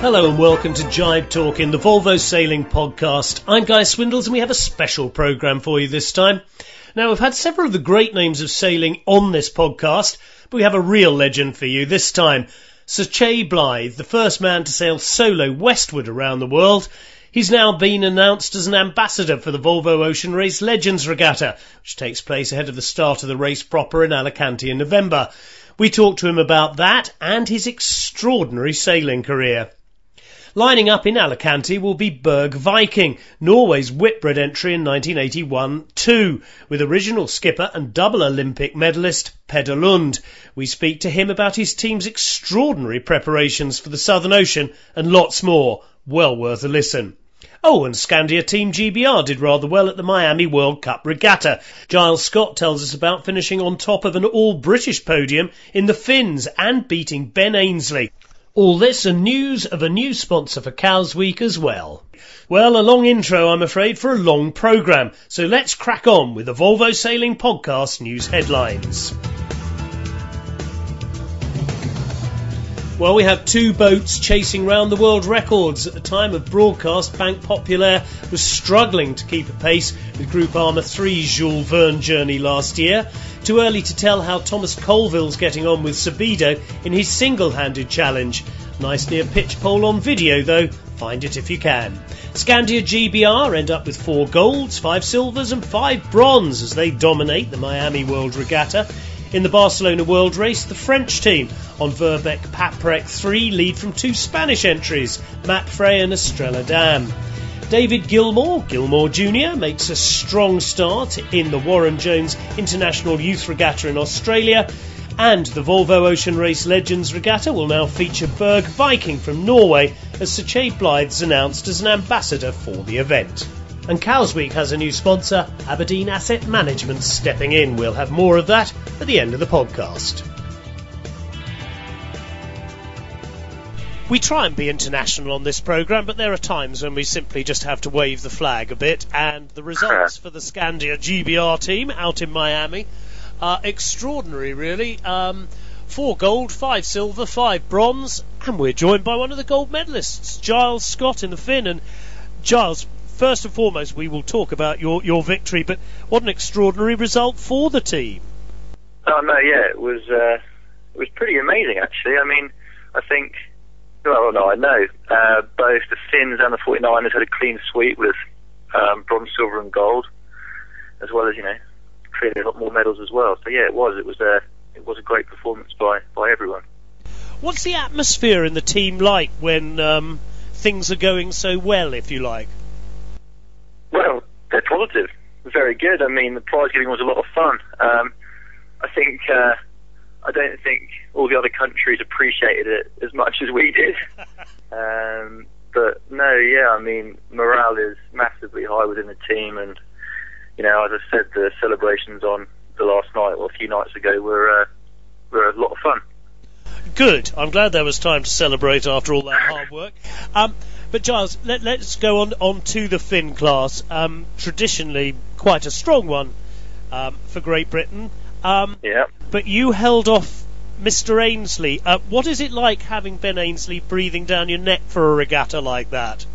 Hello and welcome to Jibe Talking, the Volvo Sailing Podcast. I'm Guy Swindles and we have a special programme for you this time. Now, we've had several of the great names of sailing on this podcast, but we have a real legend for you this time. Sir Chay Blythe, the first man to sail solo westward around the world. He's now been announced as an ambassador for the Volvo Ocean Race Legends Regatta, which takes place ahead of the start of the race proper in Alicante in November. We talked to him about that and his extraordinary sailing career. Lining up in Alicante will be Berg Viking, Norway's Whitbread entry in 1981 too, with original skipper and double Olympic medalist Peder Lund. We speak to him about his team's extraordinary preparations for the Southern Ocean and lots more. Well worth a listen. Oh, and Scandia Team GBR did rather well at the Miami World Cup Regatta. Giles Scott tells us about finishing on top of an all-British podium in the Finns and beating Ben Ainsley. All this and news of a new sponsor for Cows Week as well. Well, a long intro, I'm afraid, for a long programme. So let's crack on with the Volvo Sailing Podcast news headlines. Well, we have two boats chasing round the world records. At the time of broadcast, Banque Populaire was struggling to keep a pace with Groupama 3's Jules Verne journey last year. Too early to tell how Thomas Colville's getting on with Subido in his single-handed challenge. Nice near pitch pole on video, though. Find it if you can. Scandia GBR end up with 4 golds, 5 silvers and 5 bronze as they dominate the Miami World Regatta. In the Barcelona World Race, the French team on Verbeek Paprec 3 lead from 2 Spanish entries, Matt Frey and Estrella Damm. David Gilmour Jr. makes a strong start in the Warren Jones International Youth Regatta in Australia, and the Volvo Ocean Race Legends Regatta will now feature Berg Viking from Norway as Sir Chay Blythe's announced as an ambassador for the event. And Cows Week has a new sponsor, Aberdeen Asset Management, stepping in. We'll have more of that at the end of the podcast. We try and be international on this programme, but there are times when we simply just have to wave the flag a bit, and the results for the Scandia GBR team out in Miami are extraordinary, really. 4 gold, 5 silver, 5 bronze, and we're joined by one of the gold medalists, Giles Scott in the Finn. And Giles, first and foremost, we will talk about your victory, but what an extraordinary result for the team. Oh, no, yeah, it was pretty amazing, actually. I mean, I think... Well, no, I know. Both the Finns and the 49ers had a clean sweep with bronze, silver and gold, as well as, clearly a lot more medals as well. So, yeah, it was a great performance by everyone. What's the atmosphere in the team like when things are going so well, if you like? Well, they're positive. Very good. I mean, the prize giving was a lot of fun. I don't think all the other countries appreciated it as much as we did. But no, yeah, I mean, morale is massively high within the team, and as I said, the celebrations on the last night or a few nights ago were a lot of fun. Good. I'm glad there was time to celebrate after all that hard work. But Giles, let's go on to the Finn class. Traditionally, quite a strong one for Great Britain. Yeah. But you held off Mr. Ainsley. What is it like having Ben Ainsley breathing down your neck for a regatta like that?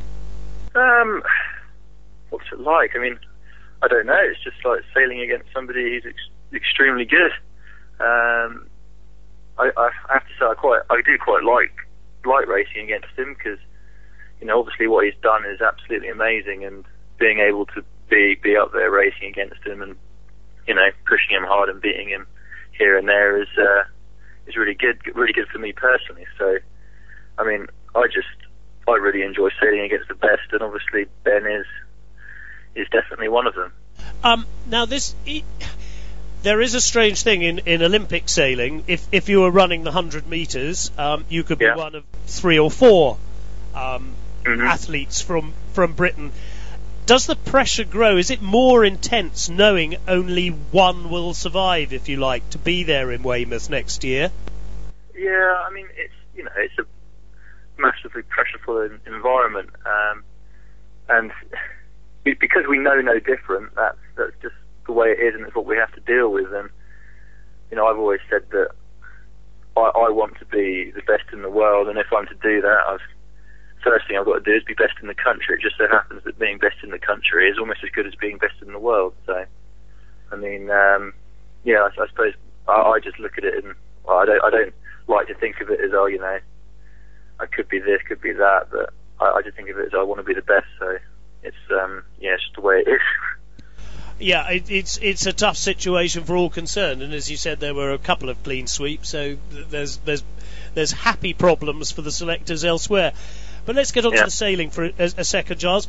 What's it like? I mean, I don't know. It's just like sailing against somebody who's extremely good. I have to say, I do quite like racing against him because, obviously what he's done is absolutely amazing, and being able to be up there racing against him and pushing him hard and beating him here and there is really good for me personally. So, I mean, I really enjoy sailing against the best, and obviously Ben is definitely one of them. Now there is a strange thing in Olympic sailing. If you were running the 100 metres, you could be one of 3 or 4 athletes from Britain. Does the pressure grow? Is it more intense knowing only one will survive, if you like, to be there in Weymouth next year? Yeah, I mean, it's a massively pressureful environment, and because we know no different, that's just the way it is, and it's what we have to deal with. And I've always said that I want to be the best in the world, and if I'm to do that, first thing I've got to do is be best in the country. It just so happens that being best in the country is almost as good as being best in the world. So, I mean, I suppose I just look at it and I don't like to think of it as, I could be this, could be that, but I just think of it as I want to be the best. So it's just the way it is. Yeah, it's a tough situation for all concerned, and as you said, there were a couple of clean sweeps, so there's happy problems for the selectors elsewhere. But let's get on to the sailing for a second, Giles.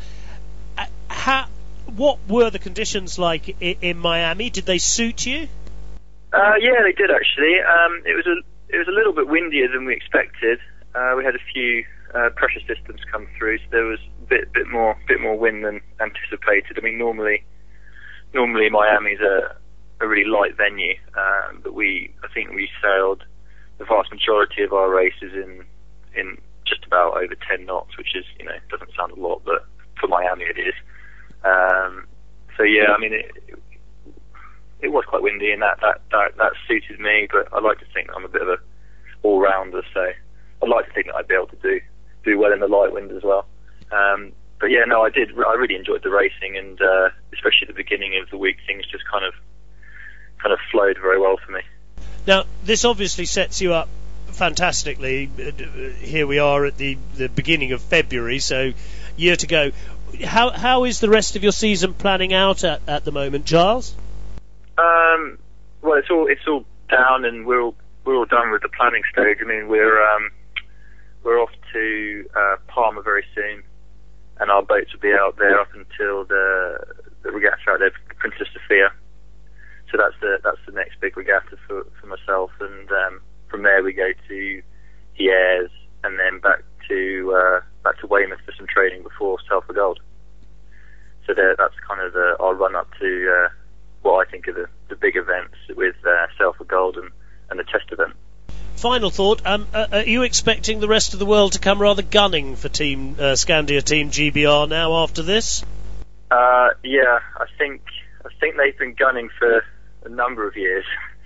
What were the conditions like in Miami? Did they suit you? Yeah, they did actually. It was a little bit windier than we expected. We had a few pressure systems come through, so there was a bit more wind than anticipated. I mean, normally Miami's a really light venue, but I think we sailed the vast majority of our races in just about over 10 knots, which is, doesn't sound a lot, but for Miami it is. So yeah, I mean, it was quite windy, and that suited me. But I like to think that I'm a bit of a all-rounder, so I'd like to think that I'd be able to do well in the light wind as well. But yeah, no, I did. I really enjoyed the racing, and especially at the beginning of the week, things just kind of flowed very well for me. Now, this obviously sets you up fantastically. Here we are at the beginning of February, so year to go. How is the rest of your season planning out at the moment, Giles? Well, it's all down, and we're all done with the planning stage. I mean, we're off to Palma very soon, and our boats will be out there up until the regatta out there, Princess Sophia. So that's the next big regatta for myself, and from there we go to Hyères, and then back to Weymouth for some training before Selkirk Gold. So that's kind of our run up to what I think are the big events with Selkirk Gold and the test event. Final thought, are you expecting the rest of the world to come rather gunning for Team Scandia, Team GBR now after this? Yeah, I think they've been gunning for a number of years.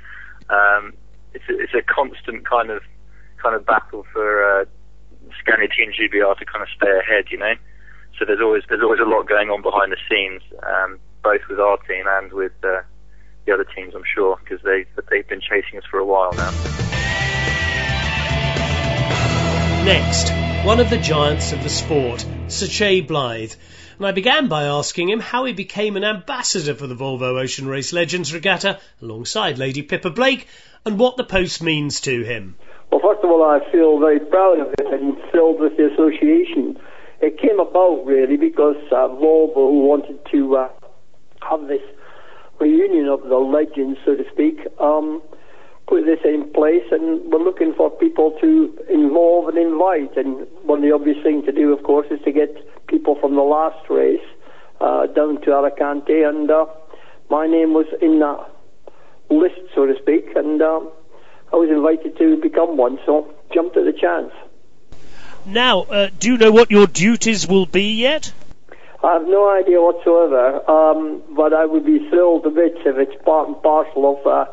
It's a constant kind of battle for Scandia, Team GBR to kind of stay ahead, So there's always a lot going on behind the scenes, both with our team and with the other teams, I'm sure, because they've been chasing us for a while now. Next, one of the giants of the sport, Sir Chay Blythe. And I began by asking him how he became an ambassador for the Volvo Ocean Race Legends Regatta alongside Lady Pippa Blake, and what the post means to him. Well, first of all, I feel very proud of it and thrilled with the association. It came about really because Volvo wanted to have this reunion of the legends, so to speak, put this in place, and we're looking for people to involve and invite. And one of the obvious things to do, of course, is to get people from the last race down to Alicante, and my name was in that list, so to speak, and I was invited to become one, so jumped at the chance. Now, do you know what your duties will be yet? I have no idea whatsoever, but I would be thrilled a bit if it's part and parcel of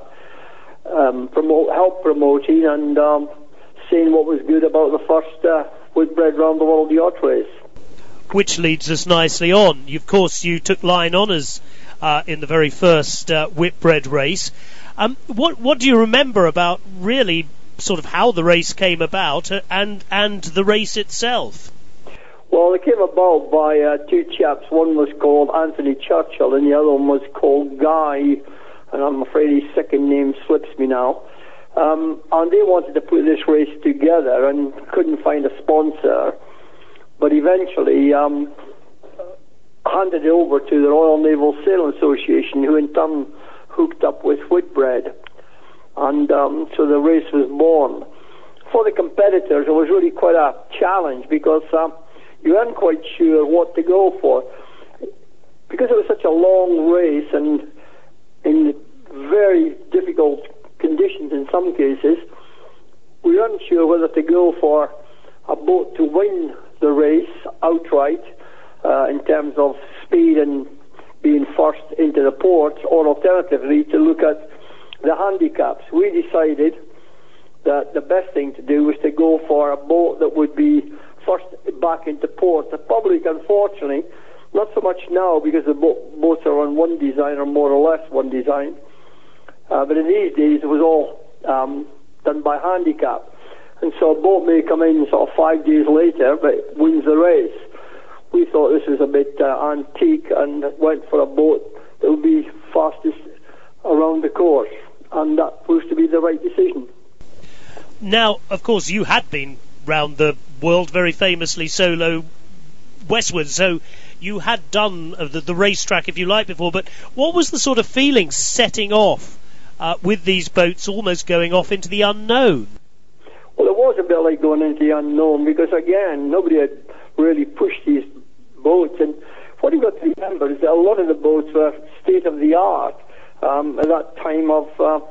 help promoting and seeing what was good about the first Whitbread Round the World Yacht Race. Which leads us nicely on. Of course, you took line honours in the very first Whitbread race. What do you remember about really sort of how the race came about and the race itself? Well, it came about by two chaps. One was called Anthony Churchill and the other one was called Guy, and I'm afraid his second name slips me now. And they wanted to put this race together and couldn't find a sponsor, but eventually handed it over to the Royal Naval Sailing Association, who in turn hooked up with Whitbread. And so the race was born. For the competitors, it was really quite a challenge because you weren't quite sure what to go for. Because it was such a long race and in very difficult conditions in some cases, we weren't sure whether to go for a boat to win the race outright in terms of speed and being first into the ports, or alternatively to look at the handicaps. We decided that the best thing to do was to go for a boat that would be first back into port. The public, unfortunately, not so much now because the boats are on one design or more or less one design. But in these days, it was all done by handicap. And so a boat may come in sort of 5 days later, but wins the race. We thought this was a bit antique and went for a boat that would be fastest around the course. And that proved to be the right decision. Now, of course, you had been round the world very famously solo westward, so you had done the racetrack, if you like, before. But what was the sort of feeling setting off with these boats almost going off into the unknown? Well, it was a bit like going into the unknown because, again, nobody had really pushed these boats. And what you've got to remember is that a lot of the boats were state-of-the-art at that time of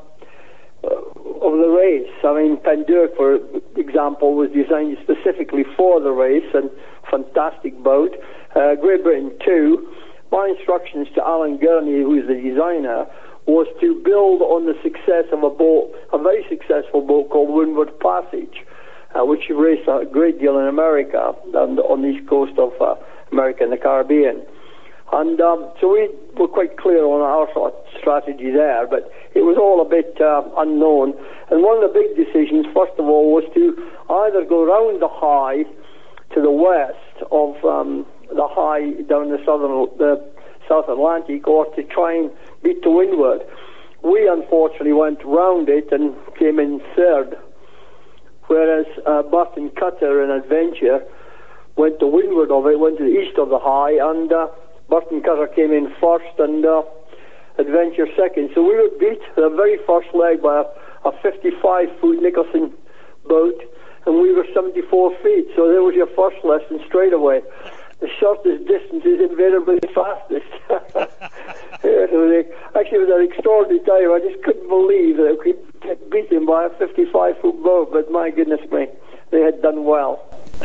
the race. I mean, Pandur, for example, was designed specifically for the race, and fantastic boat. Great Britain too. My instructions to Alan Gurney, who is the designer, was to build on the success of a boat, a very successful boat called Windward Passage, which raced a great deal in America, on the east coast of America and the Caribbean. And so we were quite clear on our sort of strategy there, but it was all a bit unknown. And one of the big decisions, first of all, was to either go round the high to the west of the high down the South Atlantic, or to try and beat to windward. We unfortunately went round it and came in third, whereas Burton Cutter and Adventure went to windward of it, went to the east of the high, and Burton Cutter came in first and Adventure second. So we were beat the very first leg by a 55-foot Nicholson boat, and we were 74 feet. So there was your first lesson straight away. The shortest distance is invariably the fastest. Actually, it was an extraordinary time. I just couldn't believe that we could get beaten by a 55-foot boat, but my goodness me, they had done well.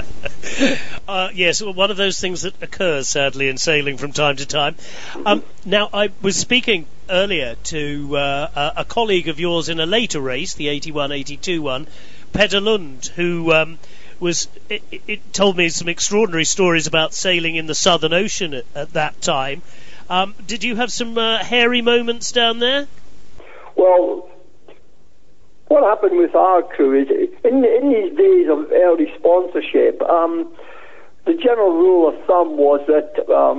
Yes, one of those things that occurs, sadly, in sailing from time to time. Now, I was speaking earlier to a colleague of yours in a later race, the 81-82 one, Peder Lund, who it told me some extraordinary stories about sailing in the Southern Ocean at that time. Did you have some hairy moments down there? Well, what happened with our crew is, in these days of early sponsorship, the general rule of thumb was that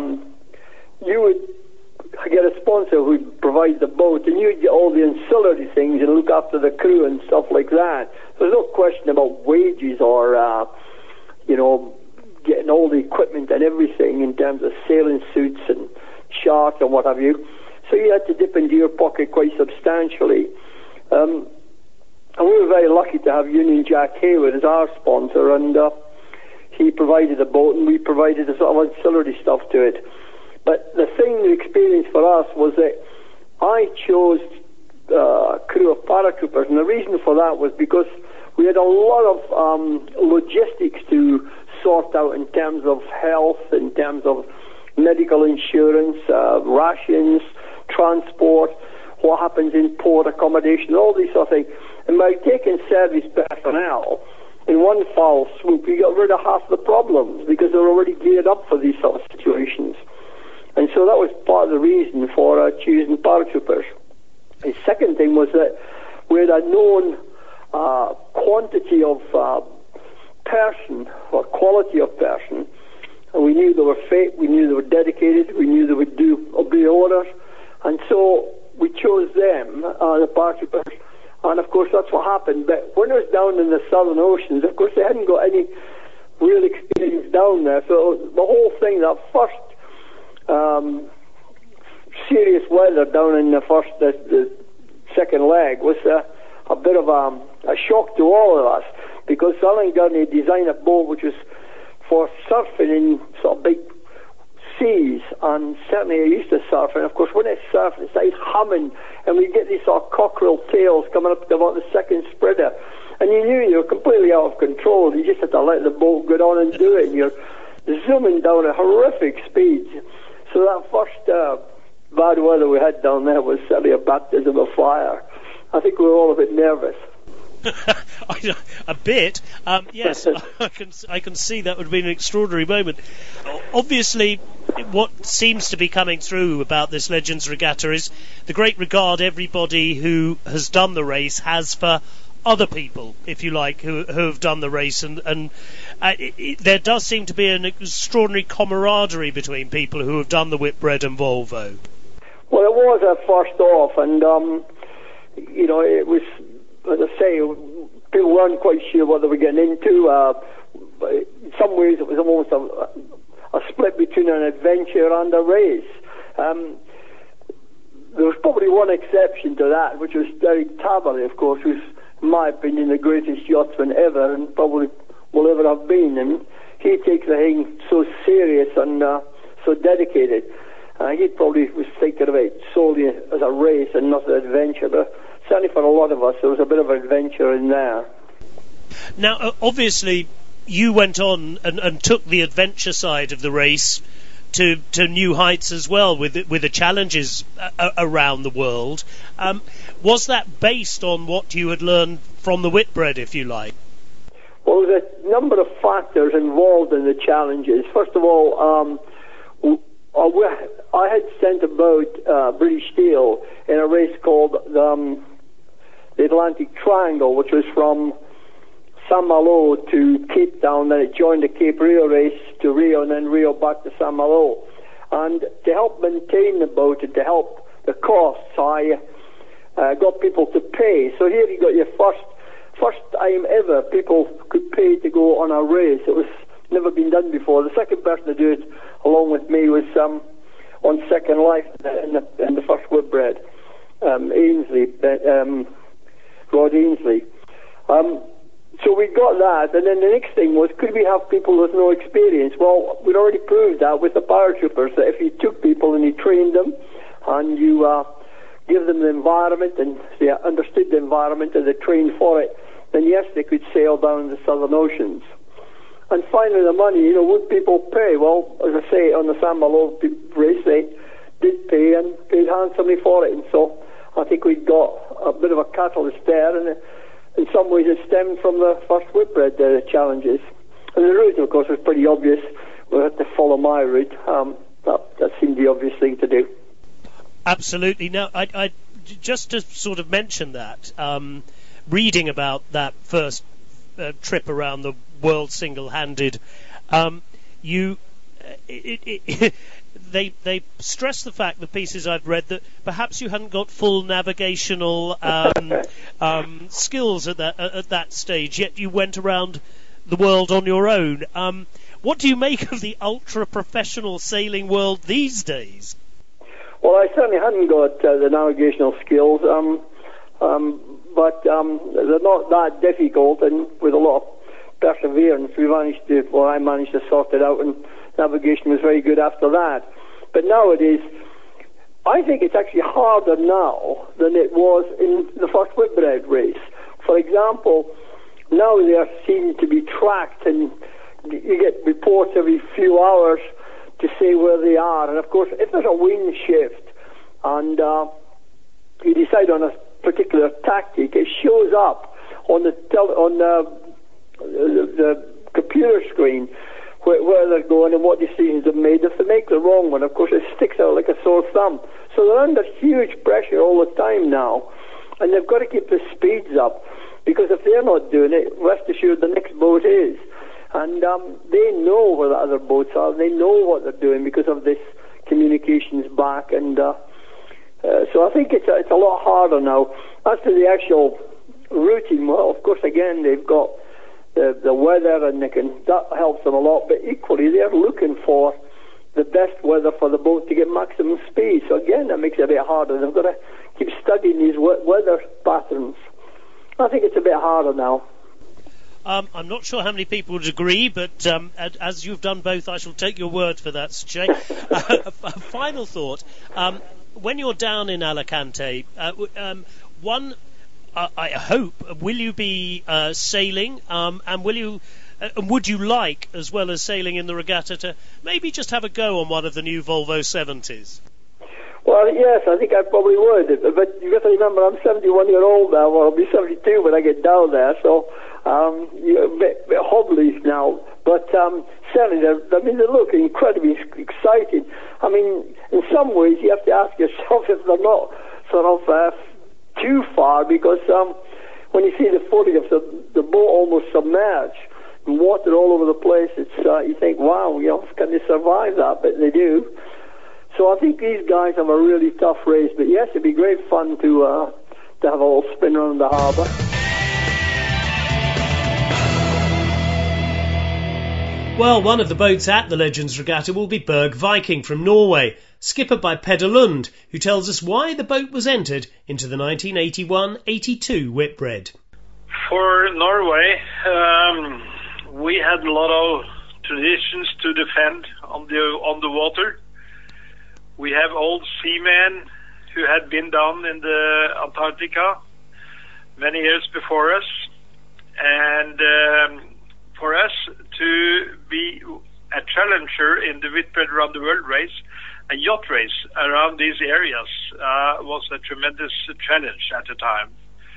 you would get a sponsor who would provide the boat, and you'd get all the ancillary things and look after the crew and stuff like that. There's no question about wages or, getting all the equipment and everything in terms of sailing suits and charts and what have you. So you had to dip into your pocket quite substantially. And we were very lucky to have Union Jack Hayward as our sponsor, and he provided the boat and we provided the sort of ancillary stuff to it. But the experience for us was that I chose a crew of paratroopers, and the reason for that was because we had a lot of logistics to sort out in terms of health, in terms of medical insurance, rations, transport, what happens in port accommodation, all these sort of things. And by taking service personnel in one foul swoop, you got rid of half the problems because they're already geared up for these sort of situations. And so that was part of the reason for choosing paratroopers. The second thing was that we had a known quantity of person, or quality of person, and we knew they were fit, we knew they were dedicated, we knew they would obey orders, and so we chose them, the paratroopers, and of course that's what happened. But when it was down in the Southern Oceans, of course they hadn't got any real experience down there, so the whole thing, that first serious weather down in the second leg was a bit of a shock to all of us, because Alan Gurney designed a boat which was for surfing in sort of big seas, and certainly I used to surf, and of course when it surfed it started humming, and we get these sort of cockerel tails coming up to about the second spreader, and you knew you were completely out of control. You just had to let the boat go on and do it, and you're zooming down at horrific speeds. So that first bad weather we had down there was certainly a baptism of fire. I think we were all a bit nervous. A bit, yes. I can see that would be an extraordinary moment. Obviously, what seems to be coming through about this Legends Regatta is the great regard everybody who has done the race has for other people, if you like, who have done the race, and there does seem to be an extraordinary camaraderie between people who have done the Whitbread and Volvo. Well, it was first off, and it was, as I say, people weren't quite sure what they were getting into. In some ways, it was almost a split between an adventure and a race. There was probably one exception to that, which was Derek Tabarly, of course, who's, in my opinion, the greatest yachtsman ever, and probably will ever have been. And he takes the thing so serious and so dedicated. He probably was thinking of it solely as a race and not an adventure, but certainly for a lot of us, there was a bit of adventure in there. Now, obviously, you went on and took the adventure side of the race to new heights as well, with the challenges around the world. Was that based on what you had learned from the Whitbread, if you like? Well, there's a number of factors involved in the challenges. First of all, I had sent about British Steel in a race called the Atlantic Triangle, which was from St. Malo to Cape Town, then it joined the Cape Rio race to Rio, and then Rio back to St. Malo. And to help maintain the boat and to help the costs, I got people to pay. So here you got your first time ever people could pay to go on a race. It was never been done before. The second person to do it along with me was on Second Life in the first Whitbread, Ainsley, Rod Ainsley. So we got that, and then the next thing was, could we have people with no experience? Well, we'd already proved that with the paratroopers, that if you took people and you trained them, and you give them the environment, and they understood the environment and they trained for it, then yes, they could sail down the southern oceans. And finally, the money, would people pay? Well, as I say, on the St. Malo race, they did pay and paid handsomely for it, and so I think we got a bit of a catalyst there, and in some ways it stemmed from the first Whitbread challenges. And the route, of course, was pretty obvious. We had to follow my route. That seemed the obvious thing to do. Absolutely. Now, I just to sort of mention that, reading about that first trip around the world single-handed, they stress the fact, the pieces I've read, that perhaps you hadn't got full navigational skills at that stage, yet you went around the world on your own. What do you make of the ultra-professional sailing world these days? Well, I certainly hadn't got the navigational skills, but they're not that difficult, and with a lot of perseverance, I managed to sort it out, and navigation was very good after that. But nowadays, I think it's actually harder now than it was in the first Whitbread race. For example, now they are seen to be tracked, and you get reports every few hours to say where they are. And of course, if there's a wind shift and you decide on a particular tactic, it shows up on the computer screen where they're going and what decisions they've made. If they make the wrong one, of course, it sticks out like a sore thumb. So they're under huge pressure all the time now, and they've got to keep the speeds up, because if they're not doing it, rest assured the next boat is. And they know where the other boats are. They know what they're doing because of this communications back. And so I think it's a lot harder now. As to the actual routing, well, of course, again, they've got the weather, and that helps them a lot. But equally, they're looking for the best weather for the boat to get maximum speed. So again, that makes it a bit harder. They've got to keep studying these weather patterns. I think it's a bit harder now. I'm not sure how many people would agree, but as you've done both, I shall take your word for that, Sir Jay. A final thought. When you're down in Alicante, I hope, will you be sailing, and would you like, as well as sailing in the regatta, to maybe just have a go on one of the new Volvo 70s? Well, yes, I think I probably would. But you got to remember, I'm 71 years old now. Well, I'll be 72 when I get down there. So, a bit hobbly now. But certainly, they look incredibly exciting. I mean, in some ways, you have to ask yourself if they're not sort of too far, because when you see the photographs of the boat almost submerged, and water all over the place, it's you think, wow, can they survive that? But they do. So I think these guys have a really tough race. But yes, it'd be great fun to have a little spin around the harbour. Well, one of the boats at the Legends Regatta will be Berg Viking from Norway, skippered by Peder Lund, who tells us why the boat was entered into the 1981-82 Whitbread. For Norway, we had a lot of traditions to defend on the water. We have old seamen who had been down in the Antarctica many years before us, and for us to be a challenger in the Whitbread Around the World race, a yacht race around these areas, was a tremendous challenge at the time.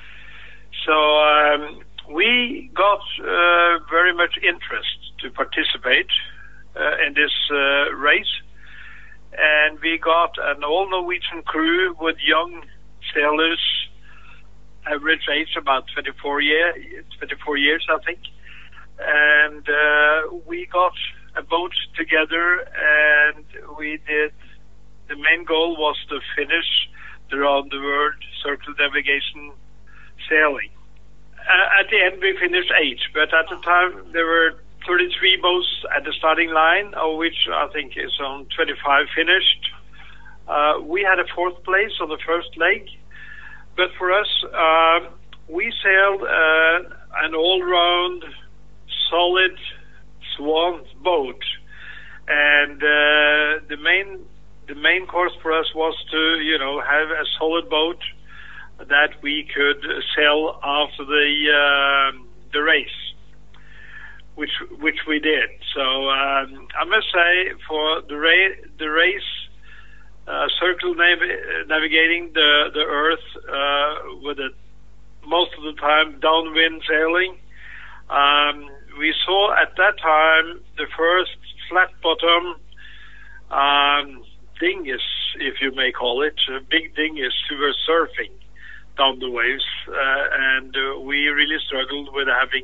So we got very much interest to participate in this race, and we got an all-Norwegian crew with young sailors, average age about 24 years, I think. And we got a boat together, and the main goal was to finish the Around the World Circle Navigation sailing. At the end, we finished 8, but at the time, there were 33 boats at the starting line, of which I think some 25 finished. We had a 4th place on the first leg, but for us, we sailed an all-round, solid Swan boat, and the main course for us was to have a solid boat that we could sail after the race, which we did. So I must say, for the race, circle navigating the Earth with most of the time downwind sailing. We saw at that time the first flat bottom dinghies, if you may call it, big dinghies who were surfing down the waves, and we really struggled with having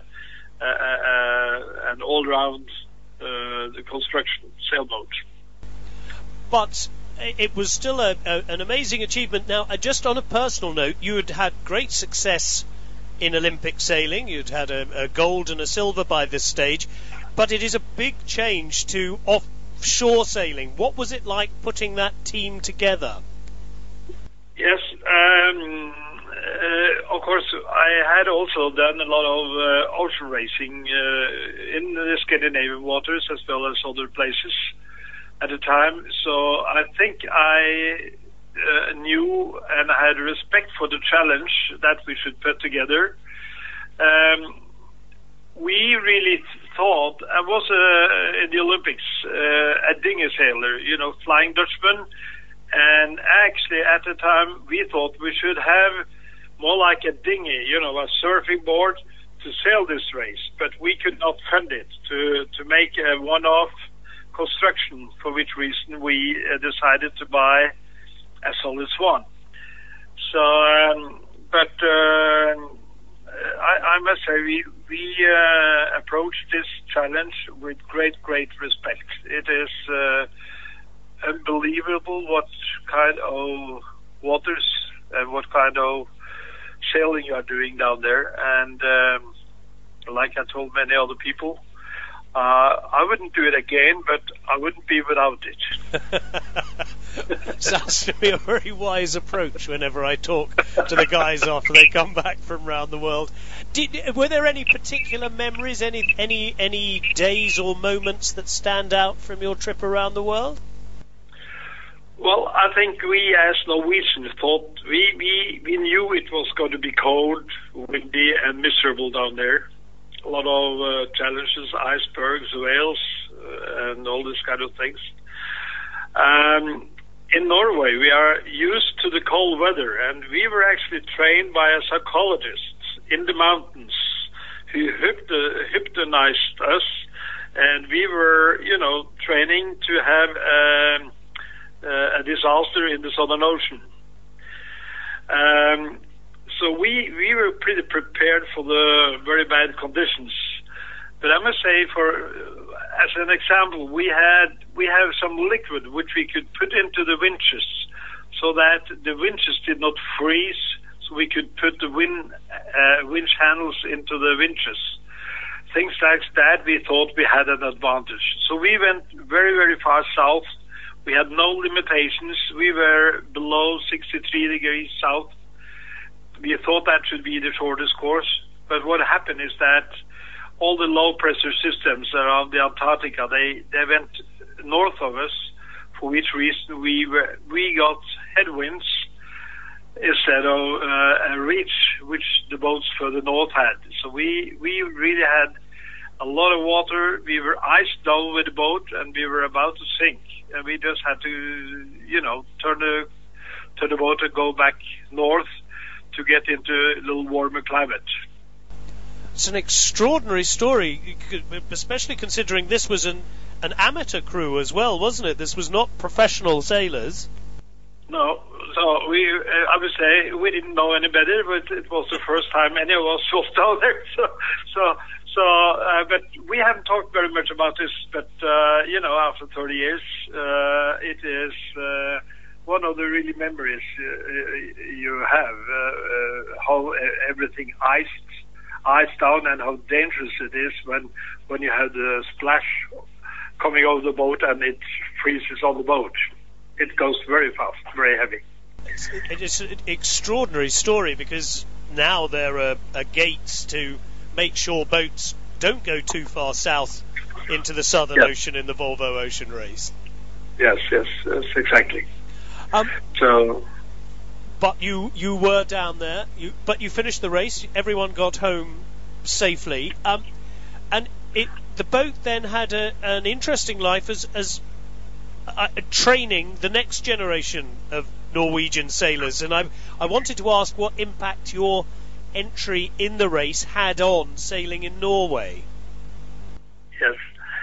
an all-round construction sailboat. But it was still an amazing achievement. Now, just on a personal note, you had had great success in Olympic sailing. You'd had a gold and a silver by this stage, but it is a big change to offshore sailing. What was it like putting that team together? Yes, of course, I had also done a lot of ocean racing in the Scandinavian waters as well as other places at the time. So I think I knew and I had respect for the challenge that we should put together. We really thought, I was in the Olympics, a dinghy sailor, Flying Dutchman, and actually at the time we thought we should have more like a dinghy, a surfing board to sail this race, but we could not fund it to make a one-off construction, for which reason we decided to buy a solid Swan. So, but I must say we approached this challenge with great respect. It is unbelievable what kind of waters and what kind of sailing you are doing down there. And like I told many other people, I wouldn't do it again, but I wouldn't be without it. Sounds to be a very wise approach whenever I talk to the guys after they come back from around the world. Were there any particular memories, any days or moments that stand out from your trip around the world? Well, I think we as Norwegians thought, we knew it was going to be cold, windy and miserable down there. A lot of challenges, icebergs, whales, and all these kind of things. in Norway, we are used to the cold weather, and we were actually trained by a psychologist in the mountains who hypnotized us, and we were, training to have a disaster in the Southern Ocean. So we were pretty prepared for the very bad conditions. But I must say, as an example, we have some liquid which we could put into the winches so that the winches did not freeze, so we could put the winch handles into the winches. Things like that, we thought we had an advantage. So we went very, very far south. We had no limitations. We were below 63 degrees south. We thought that should be the shortest course. But what happened is that all the low-pressure systems around the Antarctica, they went north of us, for which reason we got headwinds instead of a reach which the boats further north had. So we really had a lot of water. We were iced down with the boat, and we were about to sink. And we just had to, turn the boat and go back north to get into a little warmer climate. It's an extraordinary story, especially considering this was an amateur crew as well, wasn't it? This was not professional sailors. No, so I would say we didn't know any better, but it was the first time any of us was down there. But we haven't talked very much about this. But after 30 years, it is one of the really memories you have. How everything iced down, and how dangerous it is when you have the splash coming over the boat and it freezes on the boat. It goes very fast, very heavy. It is an extraordinary story, because now there are gates to make sure boats don't go too far south into the Southern Ocean in the Volvo Ocean Race. Yes, exactly. But you were down there, but you finished the race, everyone got home safely, and the boat then had an interesting life as training the next generation of Norwegian sailors, and I wanted to ask what impact your entry in the race had on sailing in Norway. Yes,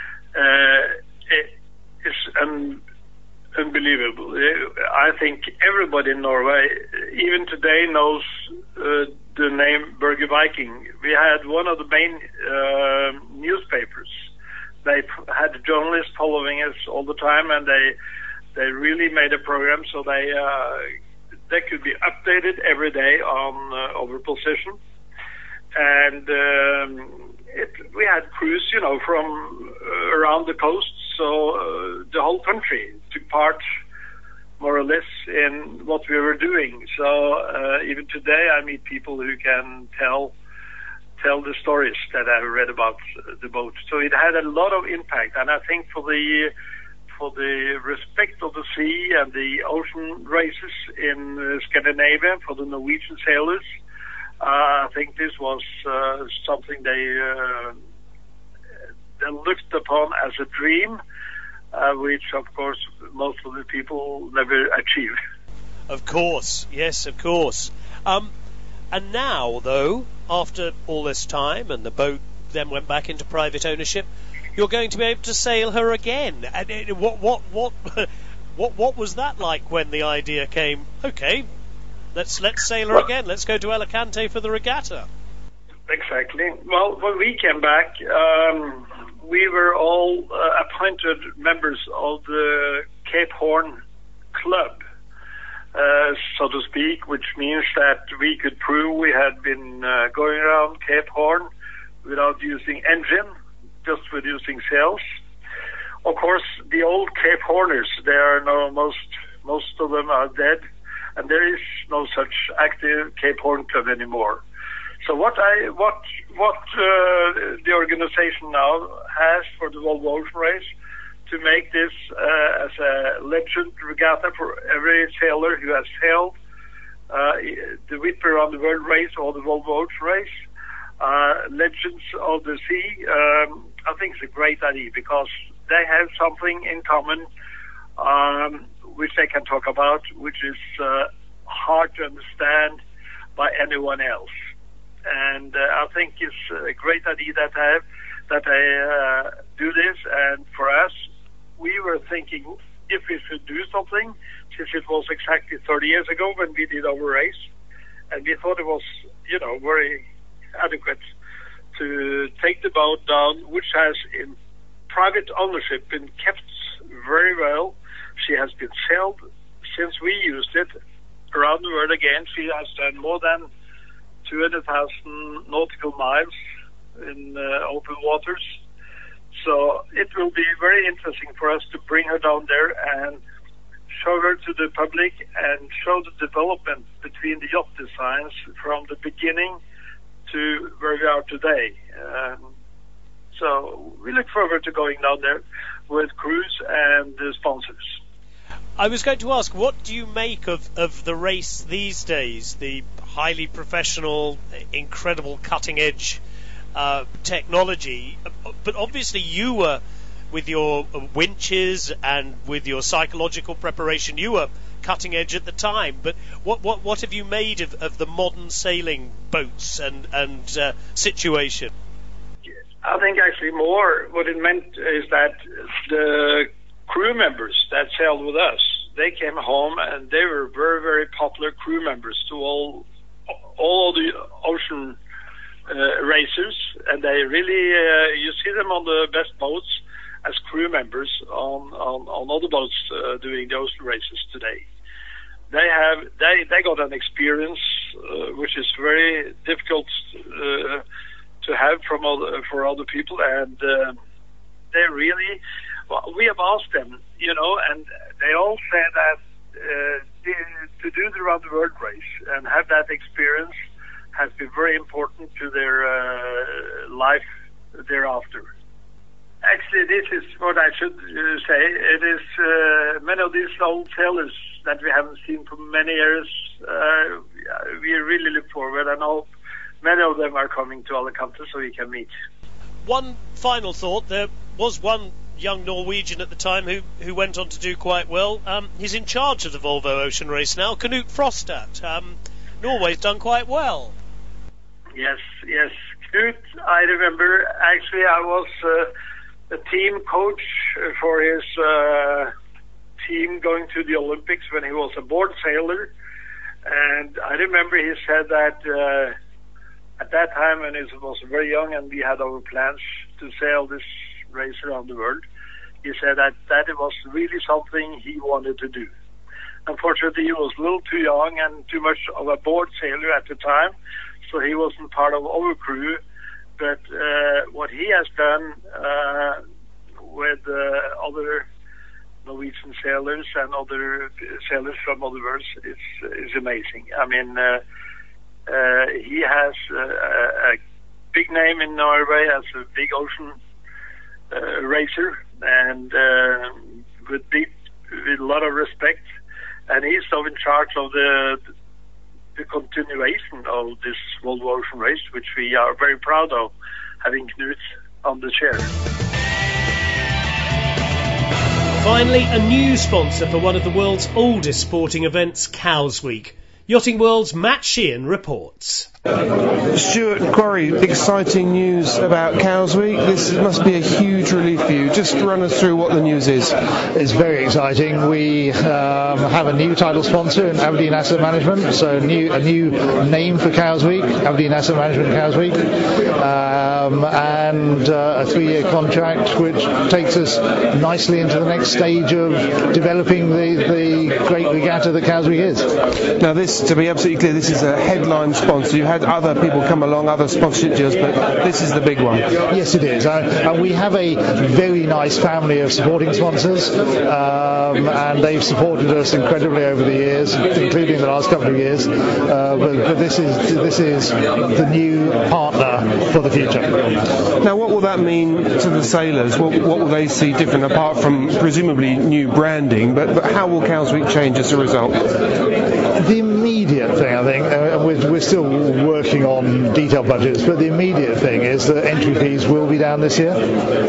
it's unbelievable. I think everybody in Norway, even today, knows the name Berge Viking. We had one of the main newspapers. They had journalists following us all the time, and they really made a program so they could be updated every day on our position. And we had crews, from around the coast, so the whole country took part more or less in what we were doing. So even today I meet people who can tell the stories that I read about the boat. So it had a lot of impact, and I think for the respect of the sea and the ocean races in Scandinavia, for the Norwegian sailors, I think this was something they looked upon as a dream, which of course most of the people never achieve. Of course, yes, of course. And now, though, after all this time, and the boat then went back into private ownership, you're going to be able to sail her again. And what was that like when the idea came? Okay, let's sail her again. Let's go to Alicante for the regatta. Exactly. Well, when we came back, we were all appointed members of the Cape Horn Club, so to speak, which means that we could prove we had been going around Cape Horn without using engine, just with using sails. Of course, the old Cape Horners, they are now most of them are dead, and there is no such active Cape Horn Club anymore. So what the organization now has for the Volvo Ocean Race, to make this as a legend regatta for every sailor who has sailed the Whitby Around the World Race or the Volvo Ocean Race, Legends of the Sea. I think it's a great idea, because they have something in common. which they can talk about, which is hard to understand by anyone else. And I think it's a great idea that I do this. And for us, we were thinking if we should do something, since it was exactly 30 years ago when we did our race, and we thought it was, very adequate to take the boat down, which has in private ownership been kept very well. She has been sailed since we used it around the world again. She has done more than 200,000 nautical miles in open waters. So it will be very interesting for us to bring her down there and show her to the public and show the development between the yacht designs from the beginning to where we are today. So we look forward to going down there with crews and the sponsors. I was going to ask, what do you make of the race these days? The highly professional, incredible cutting-edge technology. But obviously you were, with your winches and with your psychological preparation, you were cutting edge at the time. But what have you made of the modern sailing boats and situation? I think actually more what it meant is that the crew members that sailed with us, they came home and they were very, very popular crew members to all the ocean racers, and they really you see them on the best boats as crew members on other boats doing the ocean races today. They got an experience which is very difficult to have for other people, and they really. Well, we have asked them, and they all say that to do the round the world race and have that experience has been very important to their life thereafter. Actually, this is what I should say. It is many of these old sailors that we haven't seen for many years. We really look forward, and hope many of them are coming to Alicante so we can meet. One final thought: there was one young Norwegian at the time who went on to do quite well. He's in charge of the Volvo Ocean Race now, Knut Frostad. Norway's done quite well. Yes. Knut, I remember, actually I was a team coach for his team going to the Olympics when he was a board sailor. And I remember he said that at that time when he was very young and we had our plans to sail this race around the world, he said that it was really something he wanted to do. Unfortunately, he was a little too young and too much of a board sailor at the time, so he wasn't part of our crew. But what he has done with other Norwegian sailors and other sailors from other worlds is amazing. I mean, he has a big name in Norway as a big ocean racer, and with a lot of respect, and he's so in charge of the continuation of this Volvo Ocean Race, which we are very proud of, having Knut on the chair. Finally, a new sponsor for one of the world's oldest sporting events, Cowes Week. Yachting World's Matt Sheehan reports. Stuart Quarry, exciting news about Cowes Week. This must be a huge relief for you. Just run us through what the news is. It's very exciting. We have a new title sponsor in Aberdeen Asset Management, so a new name for Cowes Week, Aberdeen Asset Management Cowes Week, and a 3-year contract which takes us nicely into the next stage of developing the great regatta that Cowes Week is. Now this, to be absolutely clear, this is a headline sponsor. You had other people come along, other sponsorship deals, but this is the big one. Yes, it is. And we have a very nice family of supporting sponsors, and they've supported us incredibly over the years, including the last couple of years. But this is the new partner for the future. Now, what will that mean to the sailors? What will they see different, apart from presumably new branding? But how will Cowes Week change as a result? The immediate immediate thing, I think, we're still working on detailed budgets, but the immediate thing is that entry fees will be down this year,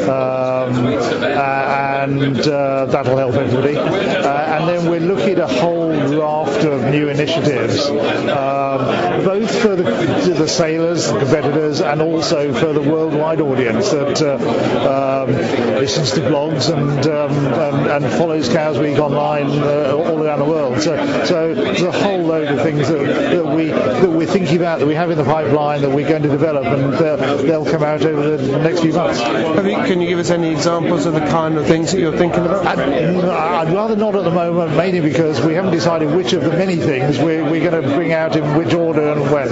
and that'll help everybody. And then we're looking at a whole raft of new initiatives, both for the sailors, the competitors, and also for the worldwide audience that listens to blogs and follows Cows Week online all around the world. So there's a whole load of things that we're thinking about, that we have in the pipeline, that we're going to develop, and they'll come out over the next few months. Can you give us any examples of the kind of things that you're thinking about? I'd rather not at the moment, mainly because we haven't decided which of the many things we're going to bring out in which order and when.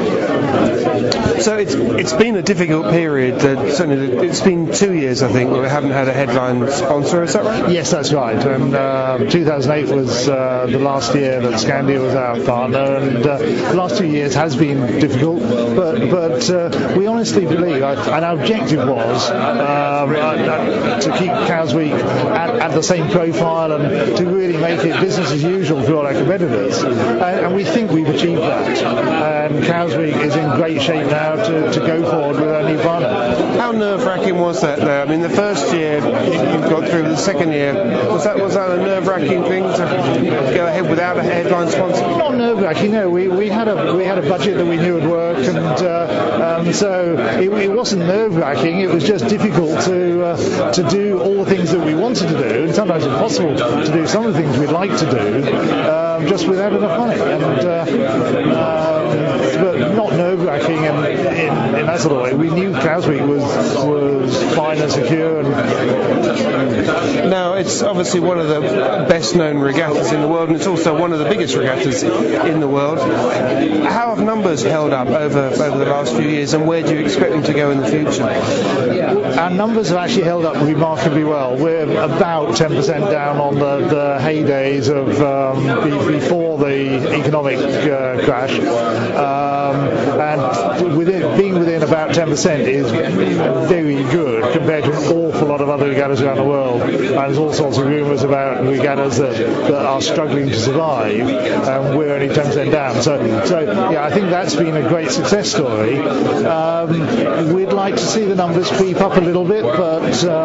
So it's been a difficult period. Certainly, it's been 2 years, I think, where we haven't had a headline sponsor. Is that right? Yes, that's right. And 2008 was the last year that Scandia was our partner, and the last 2 years has been difficult. But we honestly believe, and our objective was to keep Cows Week at the same profile and to really make it business as usual for all our competitors. And we think we've achieved that. And Cows Week is in great shape now to go forward with our new partner. How nerve-wracking was that, though? I mean, the first year you got through, the second year, was that a nerve-wracking thing to go ahead without a headline sponsor? Not nerve-wracking, no. We had a budget that we knew would work, and so it wasn't nerve-wracking. It was just difficult to do all the things that we wanted to do, and sometimes impossible to do some of the things we'd like to do, just without enough money. But not nerve-wracking in that sort of way. We knew Cows Week was fine and secure. Now, it's obviously one of the best-known regattas in the world, and it's also one of the biggest regattas in the world. How have numbers held up over the last few years, and where do you expect them to go in the future? Our numbers have actually held up remarkably well. We're about 10% down on the heydays of before the economic crash. And being within about 10% is very good compared to an awful lot of other regattas around the world. And there's all sorts of rumours about regattas that are struggling to survive, and we're only 10% down. So yeah, I think that's been a great success story. We'd like to see the numbers creep up a little bit, but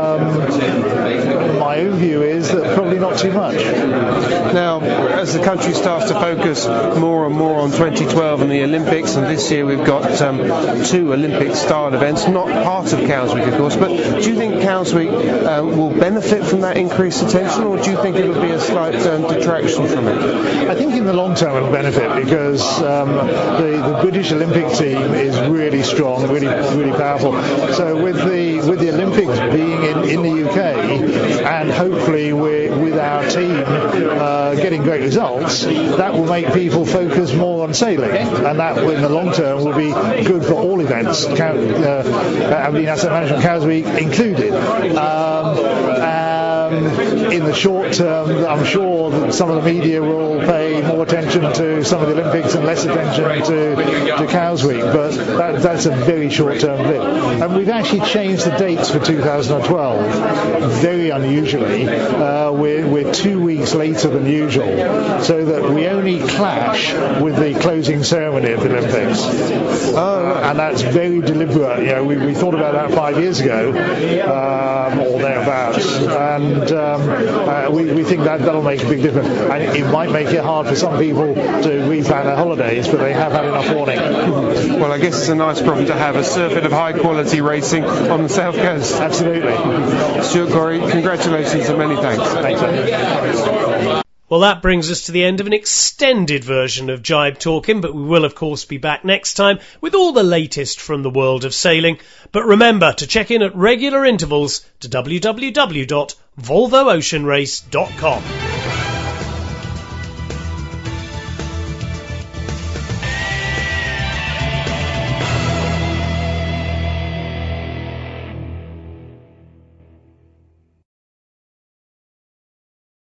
my own view is that probably not too much. Now, as the country starts to focus more and more on 2012 and the Olympics, and this year we've got 2 Olympic-style events, not part of Cows Week, of course, but do you think Cows Week will benefit from that increased attention, or do you think it'll be a slight detraction from it? I think in the long term it'll benefit, because the British Olympic team is really strong, really powerful. So with the Olympics being in the UK, and hopefully with our team getting great results, that will make people focus more on sailing, and that in the long term will be good for all events, Aberdeen Asset Management Cows Week included. In the short term, I'm sure that some of the media will pay more attention to some of the Olympics and less attention to Cows Week, but that's a very short-term blip. And we've actually changed the dates for 2012, very unusually. We're 2 weeks later than usual, so that we only clash with the closing ceremony of the Olympics. And that's very deliberate. You know, we thought about that 5 years ago, or thereabouts, and we think that'll make a big difference. And it might make it hard for some people to replan their holidays, but they have had enough warning. Well, I guess it's a nice problem to have, a circuit of high-quality racing on the South Coast. Absolutely. Stuart Gorrie, congratulations and many thanks. Thanks. Well, that brings us to the end of an extended version of Jibe Talking, but we will, of course, be back next time with all the latest from the world of sailing. But remember to check in at regular intervals to www.volvooceanrace.com.